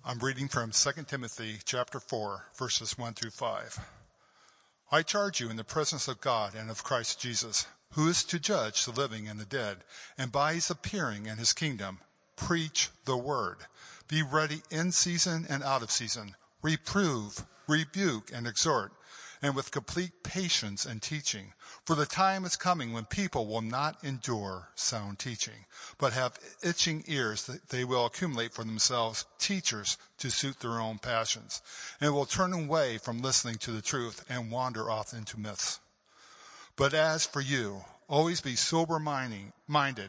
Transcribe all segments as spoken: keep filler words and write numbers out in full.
I'm reading from Second Timothy chapter four, verses one through five. I charge you in the presence of God and of Christ Jesus, who is to judge the living and the dead, and by his appearing in his kingdom, preach the word. Be ready in season and out of season. Reprove, rebuke, and exhort, and with complete patience and teaching. For the time is coming when people will not endure sound teaching, but have itching ears that they will accumulate for themselves teachers to suit their own passions, and will turn away from listening to the truth and wander off into myths. But as for you, always be sober-minded,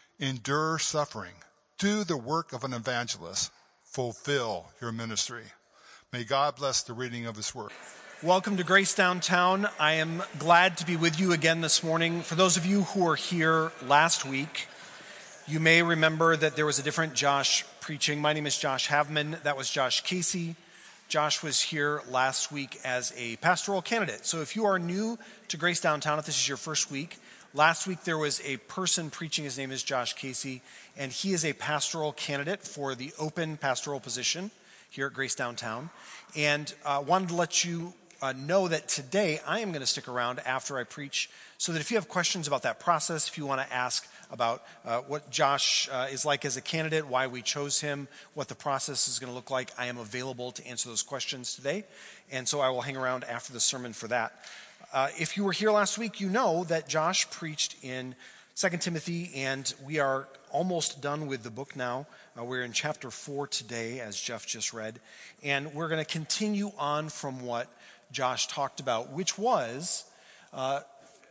endure suffering, do the work of an evangelist, fulfill your ministry. May God bless the reading of his word. Welcome to Grace Downtown. I am glad to be with you again this morning. For those of you who were here last week, you may remember that there was a different Josh preaching. My name is Josh Havman. That was Josh Casey. Josh was here last week as a pastoral candidate. So if you are new to Grace Downtown, if this is your first week, last week there was a person preaching. His name is Josh Casey, and he is a pastoral candidate for the open pastoral position here at Grace Downtown. And I uh, wanted to let you Uh, know that today I am going to stick around after I preach, so that if you have questions about that process, if you want to ask about uh, what Josh uh, is like as a candidate, why we chose him, what the process is going to look like, I am available to answer those questions today. And so I will hang around after the sermon for that. Uh, if you were here last week, you know that Josh preached in Second Timothy, and we are almost done with the book now. Uh, we're in chapter four today, as Jeff just read. And we're going to continue on from what Josh talked about, which was, uh,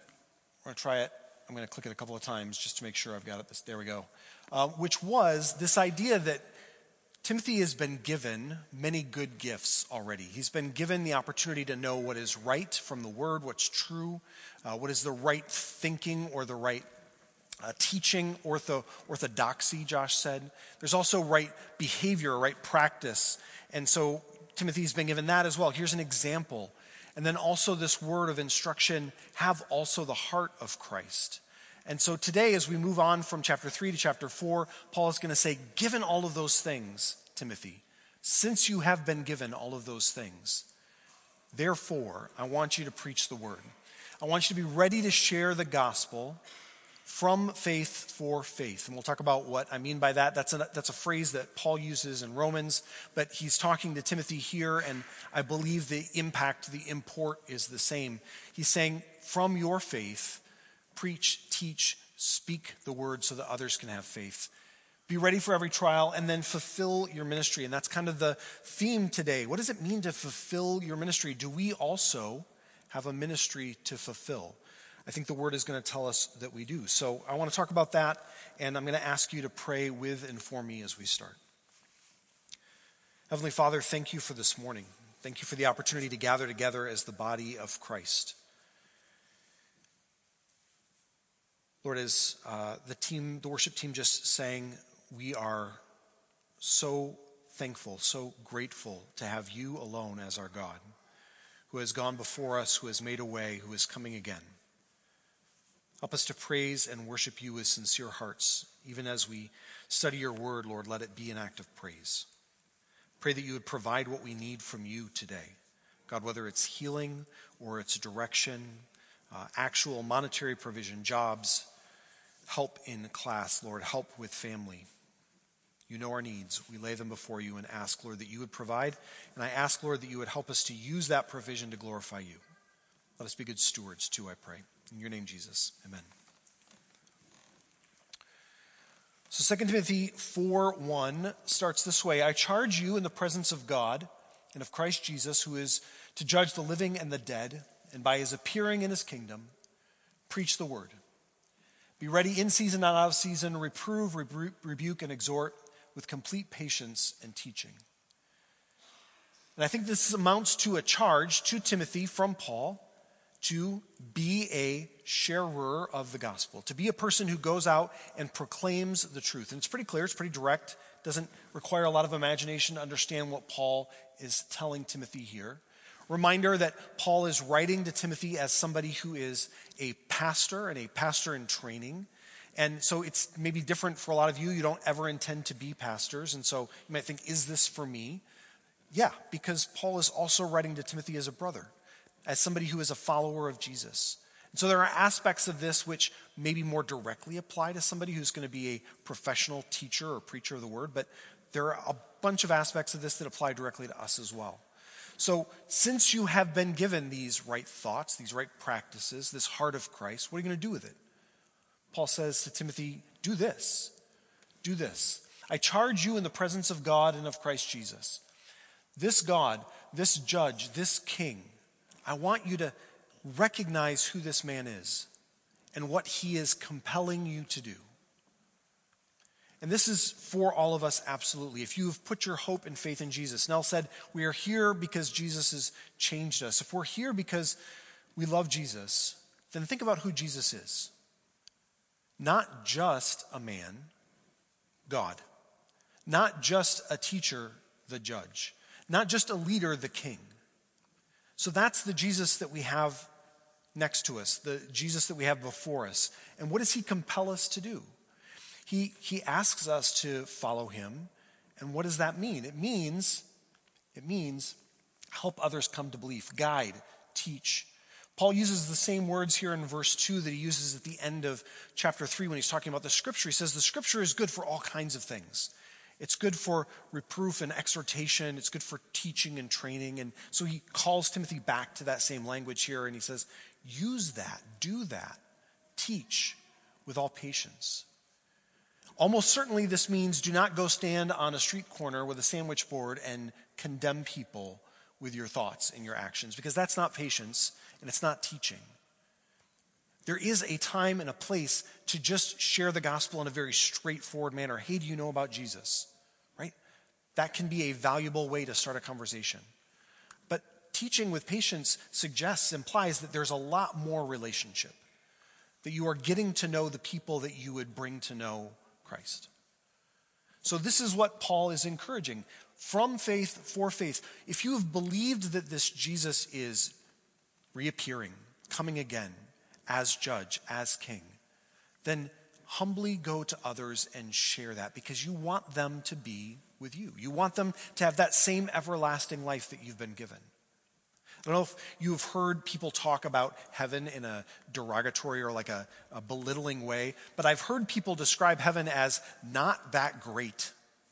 I'm going to try it. I'm going to click it a couple of times just to make sure I've got it. This, there we go. Uh, which was this idea that Timothy has been given many good gifts already. He's been given the opportunity to know what is right from the word, what's true, uh, what is the right thinking or the right uh, teaching, ortho, orthodoxy, Josh said. There's also right behavior, right practice. And so Timothy's been given that as well. Here's an example. And then also this word of instruction, have also the heart of Christ. And so today, as we move on from chapter three to chapter four, Paul is going to say, given all of those things, Timothy, since you have been given all of those things, therefore, I want you to preach the word. I want you to be ready to share the gospel from faith for faith. And we'll talk about what I mean by that. That's a, that's a phrase that Paul uses in Romans, but he's talking to Timothy here, and I believe the impact, the import is the same. He's saying, from your faith, preach, teach, speak the word so that others can have faith. Be ready for every trial, and then fulfill your ministry. And that's kind of the theme today. What does it mean to fulfill your ministry? Do we also have a ministry to fulfill? I think the word is going to tell us that we do. So I want to talk about that, and I'm going to ask you to pray with and for me as we start. Heavenly Father, thank you for this morning. Thank you for the opportunity to gather together as the body of Christ. Lord, as uh, the team, the worship team just sang, we are so thankful, so grateful to have you alone as our God, who has gone before us, who has made a way, who is coming again. Help us to praise and worship you with sincere hearts. Even as we study your word, Lord, let it be an act of praise. Pray that you would provide what we need from you today. God, whether it's healing or it's direction, uh, actual monetary provision, jobs, help in class, Lord, help with family. You know our needs. We lay them before you and ask, Lord, that you would provide. And I ask, Lord, that you would help us to use that provision to glorify you. Let us be good stewards too, I pray. In your name, Jesus, amen. So Second Timothy four one starts this way. I charge you in the presence of God and of Christ Jesus, who is to judge the living and the dead, and by his appearing in his kingdom, preach the word. Be ready in season and out of season, reprove, rebu- rebuke, and exhort with complete patience and teaching. And I think this amounts to a charge to Timothy from Paul to be a sharer of the gospel, to be a person who goes out and proclaims the truth. And it's pretty clear, it's pretty direct, doesn't require a lot of imagination to understand what Paul is telling Timothy here. Reminder that Paul is writing to Timothy as somebody who is a pastor and a pastor in training. And so it's maybe different for a lot of you. You don't ever intend to be pastors. And so you might think, is this for me? Yeah, because Paul is also writing to Timothy as a brother, as somebody who is a follower of Jesus. And so there are aspects of this which maybe more directly apply to somebody who's going to be a professional teacher or preacher of the word, but there are a bunch of aspects of this that apply directly to us as well. So since you have been given these right thoughts, these right practices, this heart of Christ, what are you going to do with it? Paul says to Timothy, do this, do this. I charge you in the presence of God and of Christ Jesus. This God, this judge, this king, I want you to recognize who this man is and what he is compelling you to do. And this is for all of us, absolutely. If you have put your hope and faith in Jesus, Nell said, we are here because Jesus has changed us. If we're here because we love Jesus, then think about who Jesus is. Not just a man, God. Not just a teacher, the judge. Not just a leader, the king. So that's the Jesus that we have next to us, the Jesus that we have before us. And what does he compel us to do? He, he asks us to follow him. And what does that mean? It means, it means help others come to belief, guide, teach. Paul uses the same words here in verse two that he uses at the end of chapter three when he's talking about the scripture. He says the scripture is good for all kinds of things. It's good for reproof and exhortation. It's good for teaching and training. And so he calls Timothy back to that same language here and he says, use that, do that, teach with all patience. Almost certainly this means do not go stand on a street corner with a sandwich board and condemn people with your thoughts and your actions, because that's not patience and it's not teaching. There is a time and a place to just share the gospel in a very straightforward manner. Hey, do you know about Jesus? Right? That can be a valuable way to start a conversation. But teaching with patience suggests, implies that there's a lot more relationship, that you are getting to know the people that you would bring to know Christ. So this is what Paul is encouraging. From faith for faith. If you have believed that this Jesus is reappearing, coming again, as judge, as king, then humbly go to others and share that because you want them to be with you. You want them to have that same everlasting life that you've been given. I don't know if you've heard people talk about heaven in a derogatory or like a, a belittling way, but I've heard people describe heaven as not that great.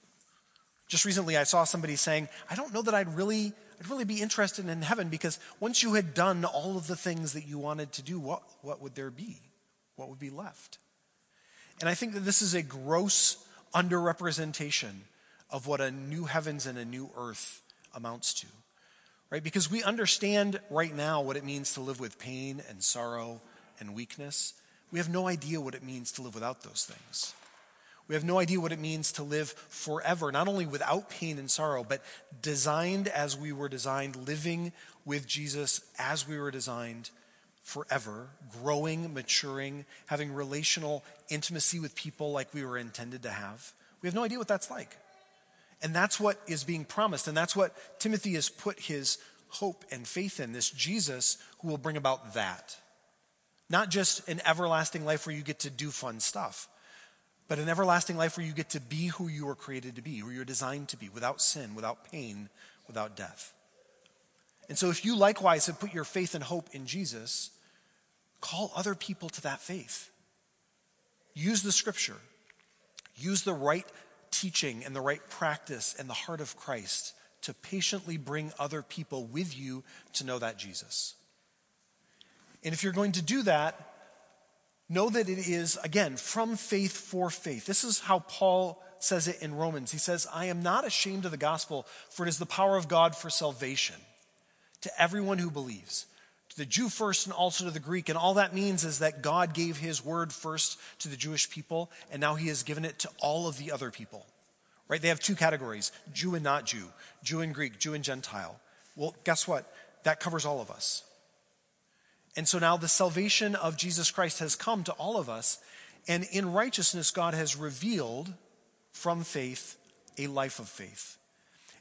Just recently I saw somebody saying, I don't know that I'd really, I'd really be interested in heaven because once you had done all of the things that you wanted to do, what, what would there be? What would be left? And I think that this is a gross underrepresentation of what a new heavens and a new earth amounts to. Right? Because we understand right now what it means to live with pain and sorrow and weakness. We have no idea what it means to live without those things. We have no idea what it means to live forever, not only without pain and sorrow, but designed as we were designed, living with Jesus as we were designed forever, growing, maturing, having relational intimacy with people like we were intended to have. We have no idea what that's like. And that's what is being promised. And that's what Timothy has put his hope and faith in, this Jesus who will bring about that. Not just an everlasting life where you get to do fun stuff, but an everlasting life where you get to be who you were created to be, who you're designed to be, without sin, without pain, without death. And so if you likewise have put your faith and hope in Jesus, call other people to that faith. Use the scripture. Use the right teaching and the right practice and the heart of Christ to patiently bring other people with you to know that Jesus. And if you're going to do that, know that it is, again, from faith for faith. This is how Paul says it in Romans. He says, I am not ashamed of the gospel, for it is the power of God for salvation to everyone who believes. To the Jew first and also to the Greek. And all that means is that God gave his word first to the Jewish people, and now he has given it to all of the other people. Right? They have two categories, Jew and not Jew, Jew and Greek, Jew and Gentile. Well, guess what? That covers all of us. And so now the salvation of Jesus Christ has come to all of us, and in righteousness God has revealed from faith a life of faith.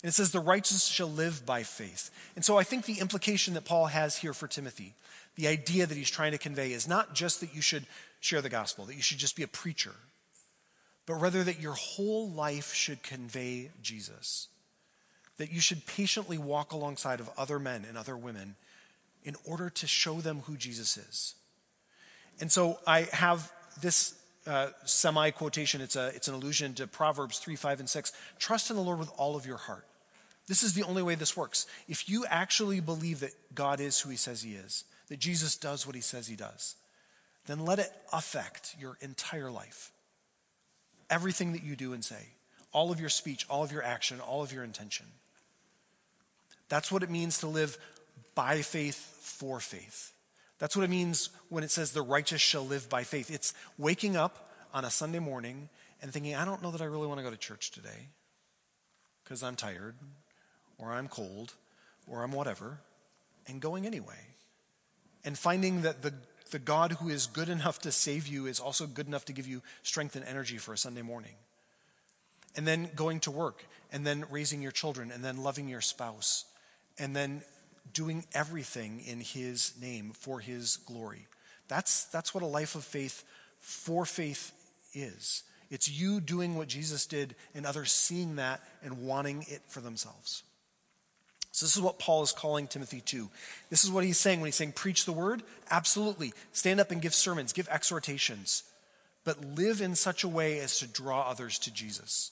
And it says, the righteous shall live by faith. And so I think the implication that Paul has here for Timothy, the idea that he's trying to convey, is not just that you should share the gospel, that you should just be a preacher, but rather that your whole life should convey Jesus. That you should patiently walk alongside of other men and other women in order to show them who Jesus is. And so I have this uh, semi-quotation. It's a it's an allusion to Proverbs three, five, and six. Trust in the Lord with all of your heart. This is the only way this works. If you actually believe that God is who he says he is, that Jesus does what he says he does, then let it affect your entire life. Everything that you do and say, all of your speech, all of your action, all of your intention. That's what it means to live by faith for faith. That's what it means when it says the righteous shall live by faith. It's waking up on a Sunday morning and thinking, I don't know that I really want to go to church today because I'm tired, or I'm cold, or I'm whatever, and going anyway. And finding that the, the God who is good enough to save you is also good enough to give you strength and energy for a Sunday morning. And then going to work, and then raising your children, and then loving your spouse, and then doing everything in his name for his glory. That's, that's what a life of faith for faith is. It's you doing what Jesus did and others seeing that and wanting it for themselves. So this is what Paul is calling Timothy to. This is what he's saying when he's saying, preach the word. Absolutely. Stand up and give sermons, give exhortations, but live in such a way as to draw others to Jesus.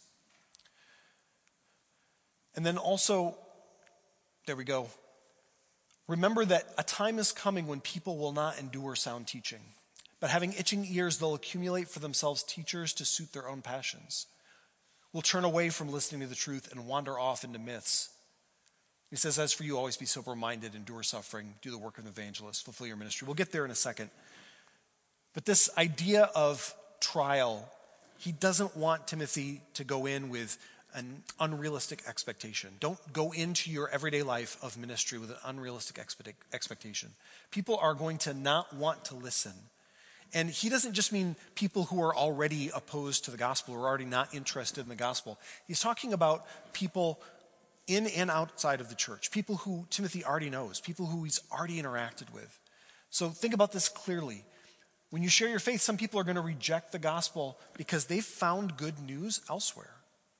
And then also, there we go. Remember that a time is coming when people will not endure sound teaching, but having itching ears, they'll accumulate for themselves teachers to suit their own passions. Will turn away from listening to the truth and wander off into myths. He says, as for you, always be sober-minded, endure suffering, do the work of an evangelist, fulfill your ministry. We'll get there in a second. But this idea of trial, he doesn't want Timothy to go in with an unrealistic expectation. Don't go into your everyday life of ministry with an unrealistic expectation. People are going to not want to listen. And he doesn't just mean people who are already opposed to the gospel or already not interested in the gospel. He's talking about people in and outside of the church, people who Timothy already knows, people who he's already interacted with. So think about this clearly. When you share your faith, some people are going to reject the gospel because they've found good news elsewhere.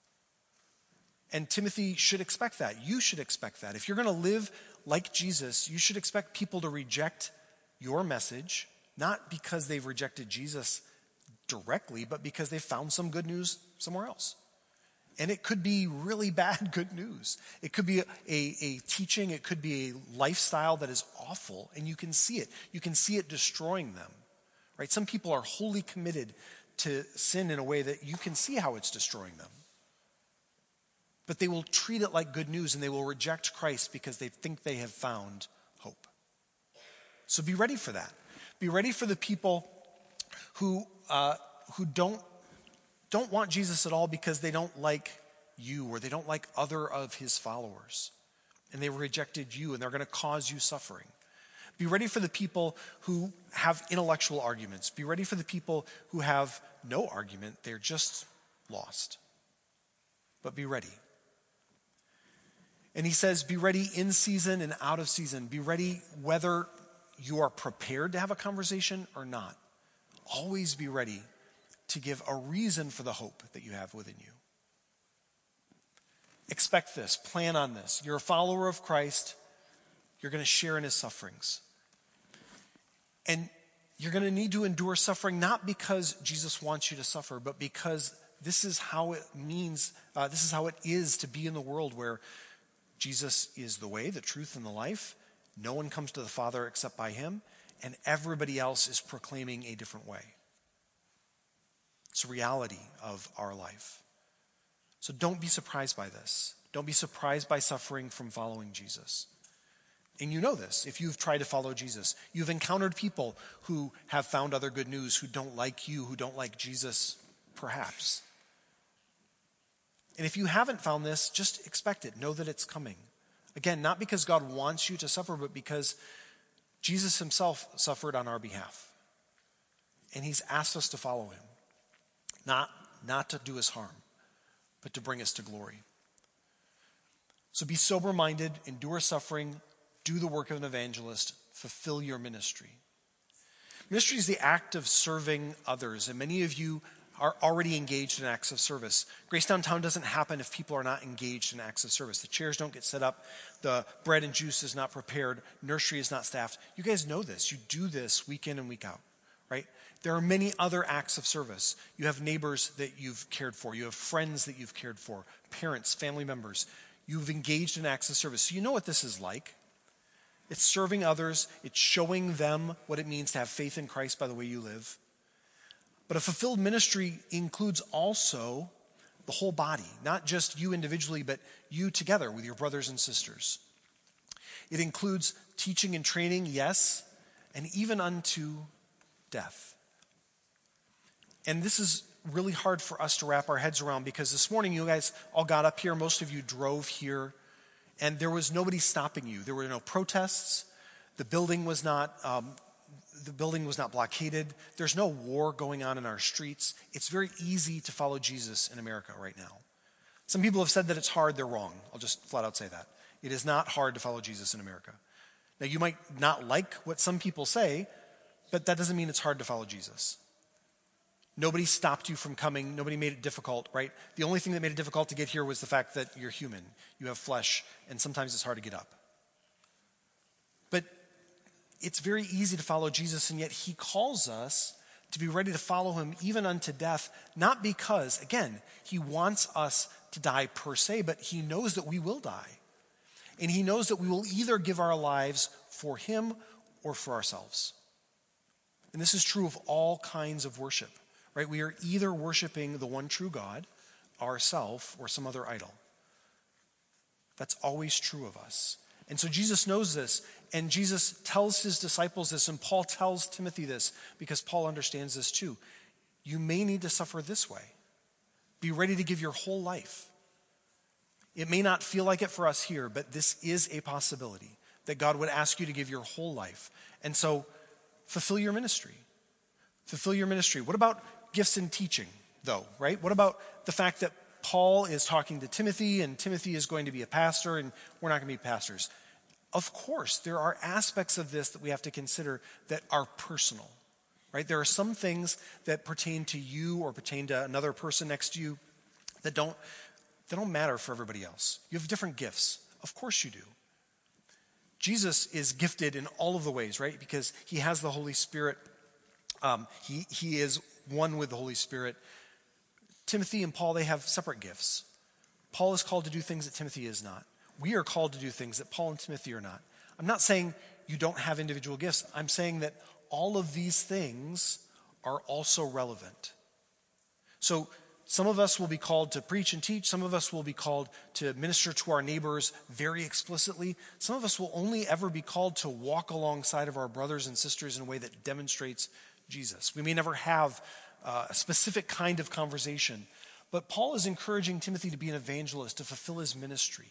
And Timothy should expect that. You should expect that. If you're going to live like Jesus, you should expect people to reject your message, not because they've rejected Jesus directly, but because they've found some good news somewhere else. And it could be really bad good news. It could be a, a teaching, it could be a lifestyle that is awful, and you can see it. You can see it destroying them, right? Some people are wholly committed to sin in a way that you can see how it's destroying them. But they will treat it like good news, and they will reject Christ because they think they have found hope. So be ready for that. Be ready for the people who uh, who don't don't want Jesus at all because they don't like you or they don't like other of his followers. And they rejected you and they're going to cause you suffering. Be ready for the people who have intellectual arguments. Be ready for the people who have no argument. They're just lost. But be ready. And he says, be ready in season and out of season. Be ready whether you are prepared to have a conversation or not. Always be ready to give a reason for the hope that you have within you. Expect this. Plan on this. You're a follower of Christ. You're going to share in his sufferings. And you're going to need to endure suffering not because Jesus wants you to suffer, but because this is how it means, uh, this is how it is to be in the world where Jesus is the way, the truth, and the life. No one comes to the Father except by him, and everybody else is proclaiming a different way. It's a reality of our life. So don't be surprised by this. Don't be surprised by suffering from following Jesus. And you know this. If you've tried to follow Jesus, you've encountered people who have found other good news, who don't like you, who don't like Jesus, perhaps. And if you haven't found this, just expect it. Know that it's coming. Again, not because God wants you to suffer, but because Jesus himself suffered on our behalf. And he's asked us to follow him. Not, not to do us harm, but to bring us to glory. So be sober-minded, endure suffering, do the work of an evangelist, fulfill your ministry. Ministry is the act of serving others, and many of you are already engaged in acts of service. Grace Downtown doesn't happen if people are not engaged in acts of service. The chairs don't get set up, the bread and juice is not prepared, nursery is not staffed. You guys know this. You do this week in and week out, right? There are many other acts of service. You have neighbors that you've cared for. You have friends that you've cared for, parents, family members. You've engaged in acts of service. So you know what this is like. It's serving others. It's showing them what it means to have faith in Christ by the way you live. But a fulfilled ministry includes also the whole body, not just you individually, but you together with your brothers and sisters. It includes teaching and training, yes, and even unto death. And this is really hard for us to wrap our heads around because this morning you guys all got up here, most of you drove here, and there was nobody stopping you. There were no protests. The building was not um, the building was not blockaded. There's no war going on in our streets. It's very easy to follow Jesus in America right now. Some people have said that it's hard. They're wrong. I'll just flat out say that. It is not hard to follow Jesus in America. Now, you might not like what some people say, but that doesn't mean it's hard to follow Jesus. Nobody stopped you from coming. Nobody made it difficult, right? The only thing that made it difficult to get here was the fact that you're human. You have flesh, and sometimes it's hard to get up. But it's very easy to follow Jesus, and yet he calls us to be ready to follow him even unto death, not because, again, he wants us to die per se, but he knows that we will die. And he knows that we will either give our lives for him or for ourselves. And this is true of all kinds of worship, right? We are either worshiping the one true God, ourself, or some other idol. That's always true of us. And so Jesus knows this, and Jesus tells his disciples this, and Paul tells Timothy this, because Paul understands this too. You may need to suffer this way. Be ready to give your whole life. It may not feel like it for us here, but this is a possibility, that God would ask you to give your whole life. And so, fulfill your ministry. Fulfill your ministry. What about gifts in teaching, though, right? What about the fact that Paul is talking to Timothy, and Timothy is going to be a pastor, and we're not going to be pastors? Of course, there are aspects of this that we have to consider that are personal, right? There are some things that pertain to you or pertain to another person next to you that don't, that don't matter for everybody else. You have different gifts. Of course you do. Jesus is gifted in all of the ways, right? Because he has the Holy Spirit. Um, he, he is one with the Holy Spirit. Timothy and Paul, they have separate gifts. Paul is called to do things that Timothy is not. We are called to do things that Paul and Timothy are not. I'm not saying you don't have individual gifts. I'm saying that all of these things are also relevant. So some of us will be called to preach and teach. Some of us will be called to minister to our neighbors very explicitly. Some of us will only ever be called to walk alongside of our brothers and sisters in a way that demonstrates Jesus. We may never have uh, a specific kind of conversation, but Paul is encouraging Timothy to be an evangelist, to fulfill his ministry.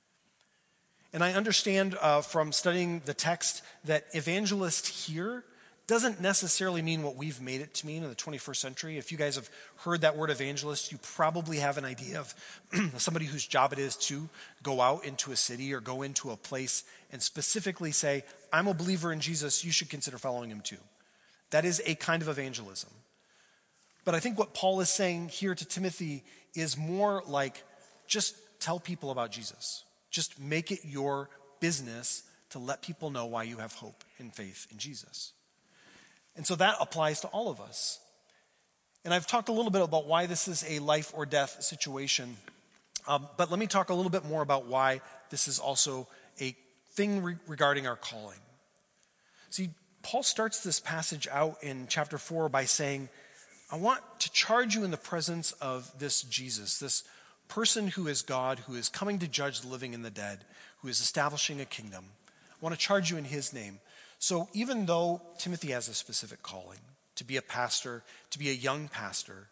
And I understand uh, from studying the text that evangelist here doesn't necessarily mean what we've made it to mean in the twenty-first century. If you guys have heard that word evangelist, you probably have an idea of somebody whose job it is to go out into a city or go into a place and specifically say, I'm a believer in Jesus, you should consider following him too. That is a kind of evangelism. But I think what Paul is saying here to Timothy is more like, just tell people about Jesus. Just make it your business to let people know why you have hope and faith in Jesus. And so that applies to all of us. And I've talked a little bit about why this is a life or death situation. Um, but let me talk a little bit more about why this is also a thing re- regarding our calling. See, Paul starts this passage out in chapter four by saying, I want to charge you in the presence of this Jesus, this person who is God, who is coming to judge the living and the dead, who is establishing a kingdom. I want to charge you in his name. So even though Timothy has a specific calling to be a pastor, to be a young pastor,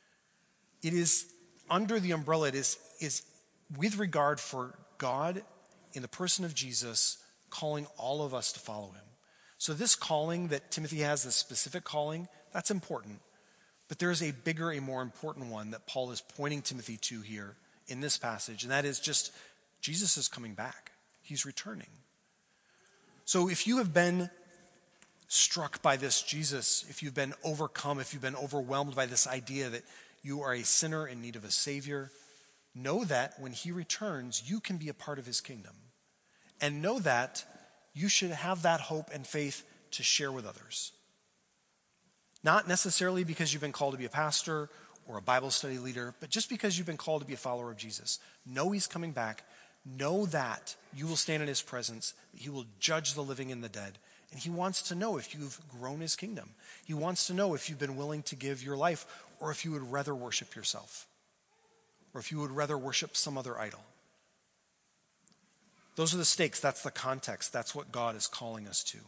it is under the umbrella, it is, is with regard for God in the person of Jesus calling all of us to follow him. So this calling that Timothy has, this specific calling, that's important. But there is a bigger, a more important one that Paul is pointing Timothy to here in this passage, and that is just Jesus is coming back. He's returning. So if you have been struck by this Jesus, if you've been overcome, if you've been overwhelmed by this idea that you are a sinner in need of a Savior, know that when he returns, you can be a part of his kingdom. And know that you should have that hope and faith to share with others. Not necessarily because you've been called to be a pastor or a Bible study leader, but just because you've been called to be a follower of Jesus. Know he's coming back. Know that you will stand in his presence, that he will judge the living and the dead. And he wants to know if you've grown his kingdom. He wants to know if you've been willing to give your life, or if you would rather worship yourself, or if you would rather worship some other idol. Those are the stakes. That's the context. That's what God is calling us to.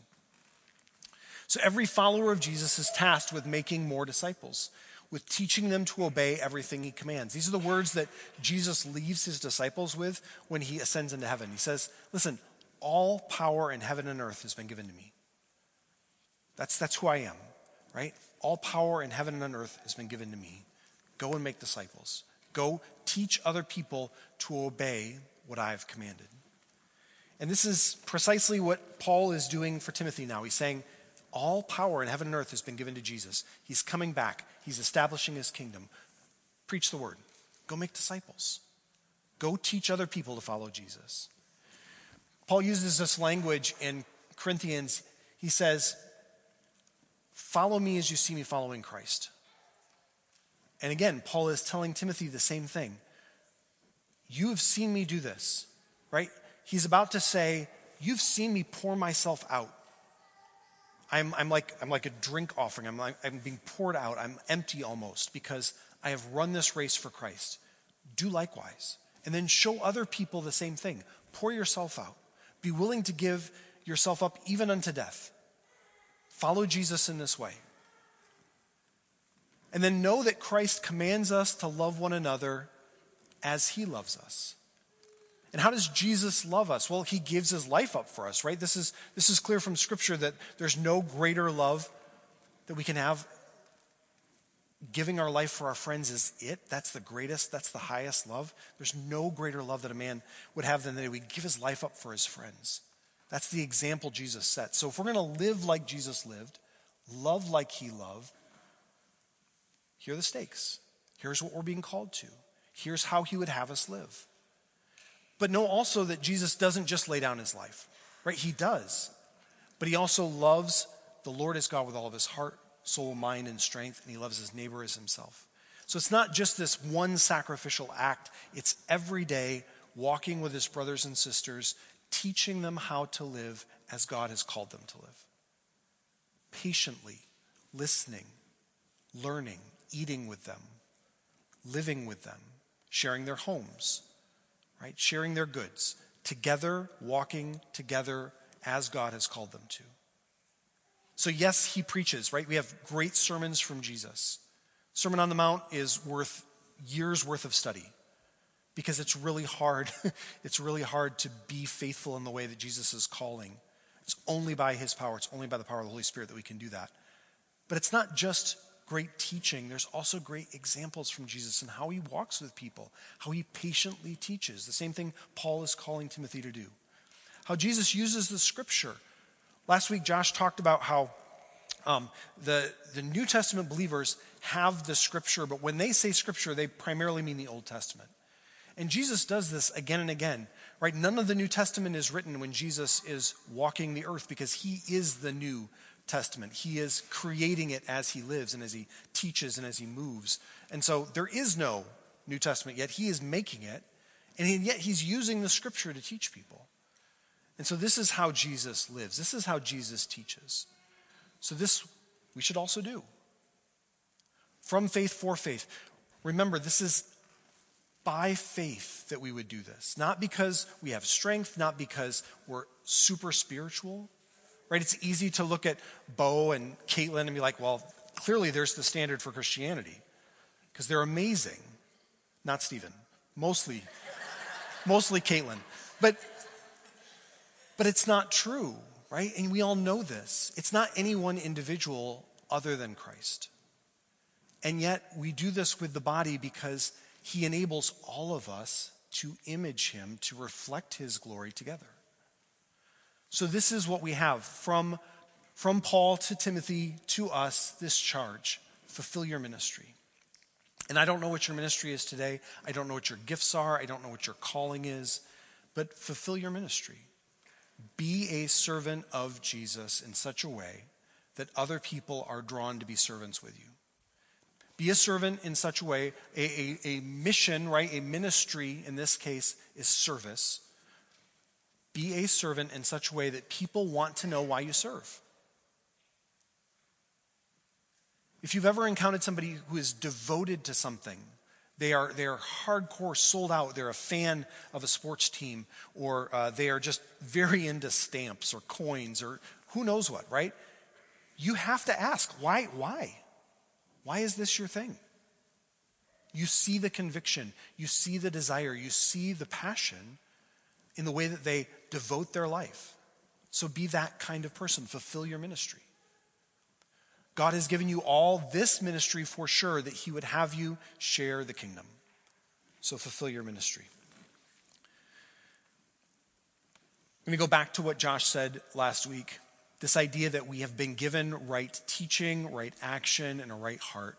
So every follower of Jesus is tasked with making more disciples, with teaching them to obey everything he commands. These are the words that Jesus leaves his disciples with when he ascends into heaven. He says, listen, all power in heaven and earth has been given to me. That's, that's who I am, right? All power in heaven and on earth has been given to me. Go and make disciples. Go teach other people to obey what I've commanded. And this is precisely what Paul is doing for Timothy now. He's saying, all power in heaven and earth has been given to Jesus. He's coming back. He's establishing his kingdom. Preach the word. Go make disciples. Go teach other people to follow Jesus. Paul uses this language in Corinthians. He says, follow me as you see me following Christ. And again, Paul is telling Timothy the same thing. You have seen me do this, right? He's about to say, you've seen me pour myself out. I'm, I'm, like, I'm like a drink offering. I'm, like, I'm being poured out. I'm empty almost because I have run this race for Christ. Do likewise. And then show other people the same thing. Pour yourself out. Be willing to give yourself up even unto death. Follow Jesus in this way. And then know that Christ commands us to love one another as he loves us. And how does Jesus love us? Well, he gives his life up for us, right? This is, this is clear from Scripture that there's no greater love that we can have. Giving our life for our friends is it. That's the greatest, that's the highest love. There's no greater love that a man would have than that he would give his life up for his friends. That's the example Jesus set. So if we're going to live like Jesus lived, love like he loved, here are the stakes. Here's what we're being called to. Here's how he would have us live. But know also that Jesus doesn't just lay down his life, right? He does. But he also loves the Lord his God with all of his heart, soul, mind, and strength, and he loves his neighbor as himself. So it's not just this one sacrificial act. It's every day walking with his brothers and sisters, teaching them how to live as God has called them to live. Patiently, listening, learning, eating with them, living with them, sharing their homes, right? Sharing their goods, together, walking together as God has called them to. So yes, he preaches, right? We have great sermons from Jesus. Sermon on the Mount is worth years worth of study because it's really hard. It's really hard to be faithful in the way that Jesus is calling. It's only by his power. It's only by the power of the Holy Spirit that we can do that. But it's not just great teaching. There's also great examples from Jesus and how he walks with people, how he patiently teaches. The same thing Paul is calling Timothy to do. How Jesus uses the Scripture. Last week, Josh talked about how um, the, the New Testament believers have the Scripture, but when they say Scripture, they primarily mean the Old Testament. And Jesus does this again and again, right? None of the New Testament is written when Jesus is walking the earth because he is the New Testament. He is creating it as he lives and as he teaches and as he moves. And so there is no New Testament yet. He is making it, and yet he's using the Scripture to teach people. And so this is how Jesus lives. This is how Jesus teaches. So this we should also do. From faith for faith. Remember, this is by faith that we would do this. Not because we have strength, not because we're super spiritual, right? It's easy to look at Bo and Caitlin and be like, well, clearly there's the standard for Christianity because they're amazing. Not Stephen. Mostly, mostly Caitlin. But, but it's not true, right? And we all know this. It's not any one individual other than Christ. And yet we do this with the body because he enables all of us to image him, to reflect his glory together. So this is what we have from, from Paul to Timothy to us, this charge: fulfill your ministry. And I don't know what your ministry is today. I don't know what your gifts are. I don't know what your calling is. But fulfill your ministry. Be a servant of Jesus in such a way that other people are drawn to be servants with you. Be a servant in such a way, a, a, a mission, right? A ministry, in this case, is service. Be a servant in such a way that people want to know why you serve. If you've ever encountered somebody who is devoted to something, they are they are hardcore, sold out, they're a fan of a sports team, or uh, they are just very into stamps or coins or who knows what, right? You have to ask, why, why? Why is this your thing? You see the conviction, you see the desire, you see the passion in the way that they devote their life. So be that kind of person. Fulfill your ministry. God has given you all this ministry for sure, that he would have you share the kingdom. So fulfill your ministry. Let me go back to what Josh said last week. This idea that we have been given right teaching, right action, and a right heart.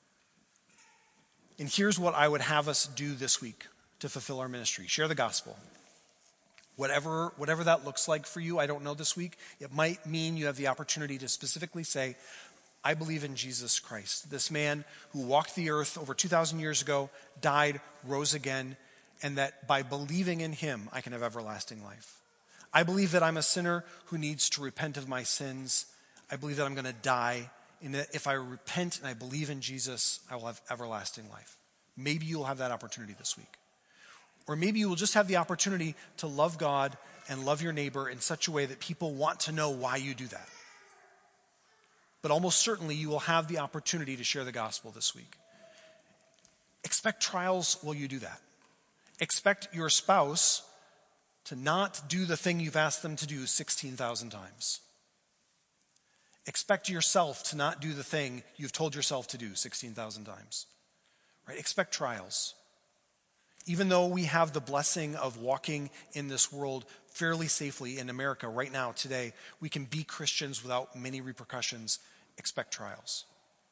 And here's what I would have us do this week to fulfill our ministry. Share the gospel. Whatever, whatever that looks like for you, I don't know this week. It might mean you have the opportunity to specifically say, I believe in Jesus Christ, this man who walked the earth over two thousand years ago, died, rose again, and that by believing in him, I can have everlasting life. I believe that I'm a sinner who needs to repent of my sins. I believe that I'm going to die, and that if I repent and I believe in Jesus, I will have everlasting life. Maybe you'll have that opportunity this week. Or maybe you will just have the opportunity to love God and love your neighbor in such a way that people want to know why you do that. But almost certainly you will have the opportunity to share the gospel this week. Expect trials while you do that. Expect your spouse to not do the thing you've asked them to do sixteen thousand times. Expect yourself to not do the thing you've told yourself to do sixteen thousand times. Right? Expect trials. Even though we have the blessing of walking in this world fairly safely in America right now, today, we can be Christians without many repercussions. Expect trials.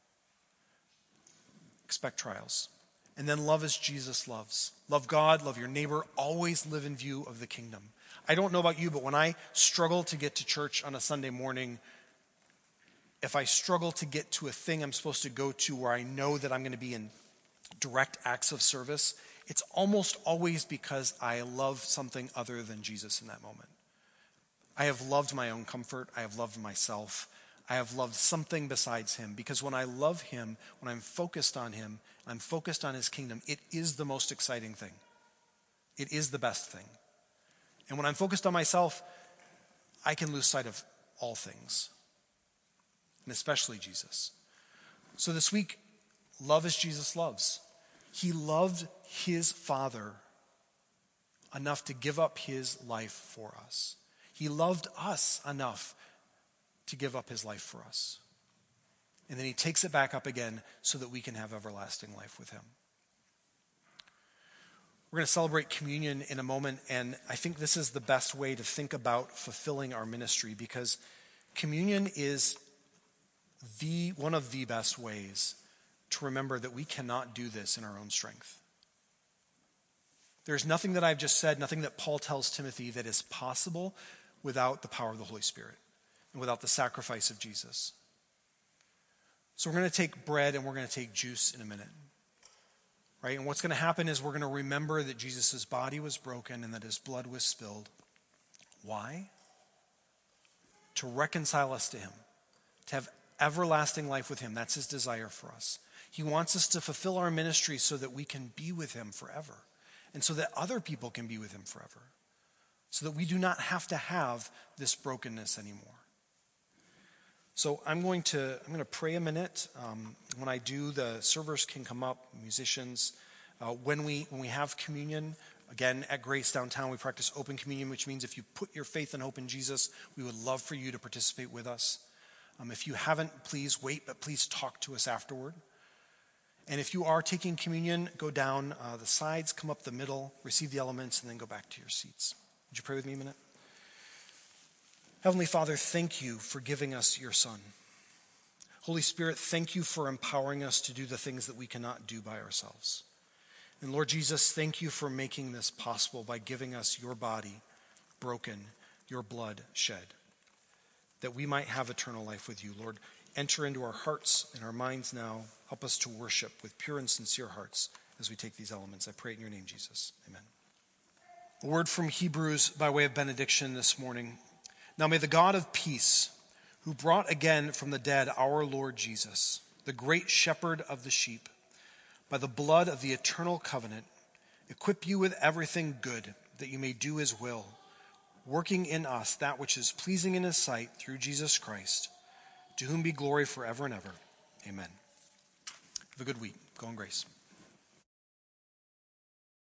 Expect trials. And then love as Jesus loves. Love God, love your neighbor, always live in view of the kingdom. I don't know about you, but when I struggle to get to church on a Sunday morning, if I struggle to get to a thing I'm supposed to go to where I know that I'm going to be in direct acts of service, it's almost always because I love something other than Jesus in that moment. I have loved my own comfort. I have loved myself. I have loved something besides him, because when I love him, when I'm focused on him, I'm focused on his kingdom, it is the most exciting thing. It is the best thing. And when I'm focused on myself, I can lose sight of all things, and especially Jesus. So this week, love as Jesus loves. He loved his Father enough to give up his life for us. He loved us enough to give up his life for us. And then he takes it back up again so that we can have everlasting life with him. We're going to celebrate communion in a moment, and I think this is the best way to think about fulfilling our ministry, because communion is the one of the best ways to remember that we cannot do this in our own strength. There's nothing that I've just said, nothing that Paul tells Timothy, that is possible without the power of the Holy Spirit and without the sacrifice of Jesus. So we're going to take bread and we're going to take juice in a minute. Right? And what's going to happen is we're going to remember that Jesus' body was broken and that his blood was spilled. Why? To reconcile us to him, to have everlasting life with him. That's his desire for us. He wants us to fulfill our ministry so that we can be with him forever, and so that other people can be with him forever, so that we do not have to have this brokenness anymore. So I'm going to I'm going to pray a minute. Um, when I do, the servers can come up, musicians. Uh, when we when we have communion, again at Grace Downtown, we practice open communion, which means if you put your faith and hope in Jesus, we would love for you to participate with us. Um, if you haven't, please wait, but please talk to us afterward. And if you are taking communion, go down uh, the sides, come up the middle, receive the elements, and then go back to your seats. Would you pray with me a minute? Heavenly Father, thank you for giving us your Son. Holy Spirit, thank you for empowering us to do the things that we cannot do by ourselves. And Lord Jesus, thank you for making this possible by giving us your body broken, your blood shed, that we might have eternal life with you. Lord, enter into our hearts and our minds now. Help us to worship with pure and sincere hearts as we take these elements. I pray it in your name, Jesus. Amen. A word from Hebrews by way of benediction this morning. Now may the God of peace, who brought again from the dead our Lord Jesus, the great shepherd of the sheep, by the blood of the eternal covenant, equip you with everything good, that you may do his will, working in us that which is pleasing in his sight through Jesus Christ, to whom be glory forever and ever. Amen. Have a good week. Go in grace.